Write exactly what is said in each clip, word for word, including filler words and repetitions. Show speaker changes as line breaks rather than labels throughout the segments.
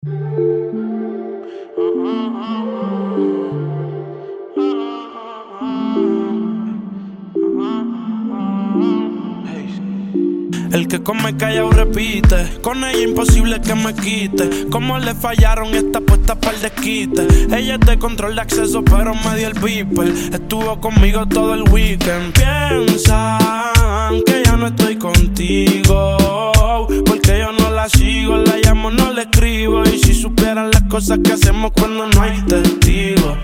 El que come callao repite, con ella imposible que me quite. Como le fallaron esta puesta para el desquite. Ella es de control de acceso pero me dio el beeper. Estuvo conmigo todo el weekend. Piensan que ya no estoy contigo, porque yo no la sigo, la llamo, no le escribo. Y si supieran las cosas que hacemos cuando no hay testigos.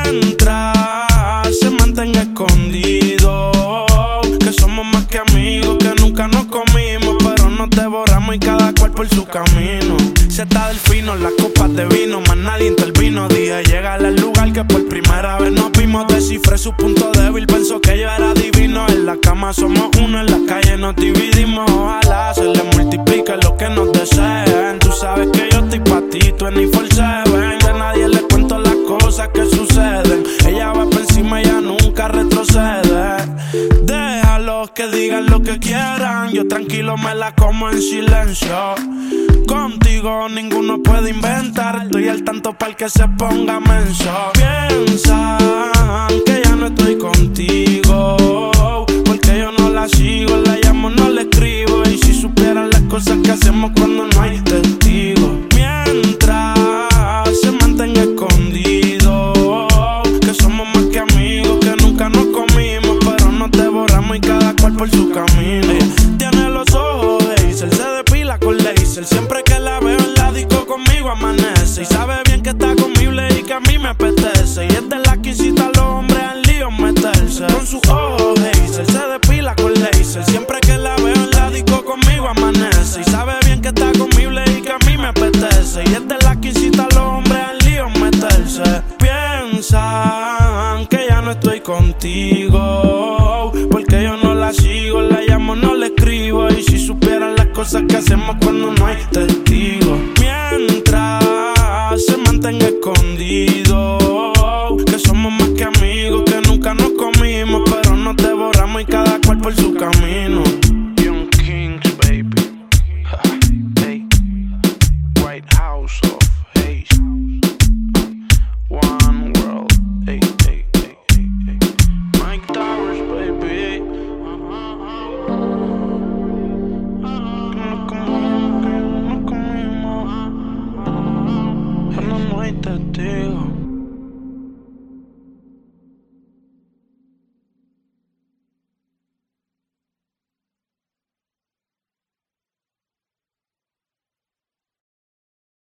Mientras se mantenga escondido, que somos más que amigos, que nunca nos comimos, pero nos devoramos y cada cual por su camino. Se está del fino, las copas de vino, más nadie intervino. Dije llegar al lugar que por primera vez nos vimos. Descifré su punto débil, pensó que yo era divino. En la cama somos uno, en la calle nos dividimos. Ojalá se le multiplique lo que nos deseen. Tú sabes que yo estoy pa' ti, tú en veinticuatro siete. A nadie le cuento las cosas que suceden. Ella va por encima, ella nunca retrocede. Déjalos que digan lo que quieran, yo tranquilo me la como en silencio. Contigo ninguno puede inventar, estoy al tanto para el que se ponga menso. Piensan que ya no estoy contigo, porque yo no la sigo, la llamo, no le escribo. Y si supieran las cosas que hacemos cuando no hay testigos. Mientras se mantenga escondido, que somos más que amigos, que nunca nos comimos, pero nos devoramos y cada cual por su camino. Ella tiene los ojos de Hazel, se depila con laser. Siempre que la veo en la disco conmigo amanece. Y sabe bien que está conmible y que a mí me apetece. Y es de la que incita a los hombres al lío meterse. Con sus ojos de Hazel, se depila con laser. Siempre que la veo en la disco conmigo amanece. Y sabe bien que está conmible y que a mí me apetece. Y es de la que incita a los hombres al lío meterse. Piensan que ya no estoy contigo, porque yo no la sigo, la llamo, no le escribo. Y si supieran las cosas que hacemos cuando no hay testigos. Mientras se mantenga escondido, que somos más que amigos, que nunca nos comimos, pero nos devoramos y cada cual por su camino.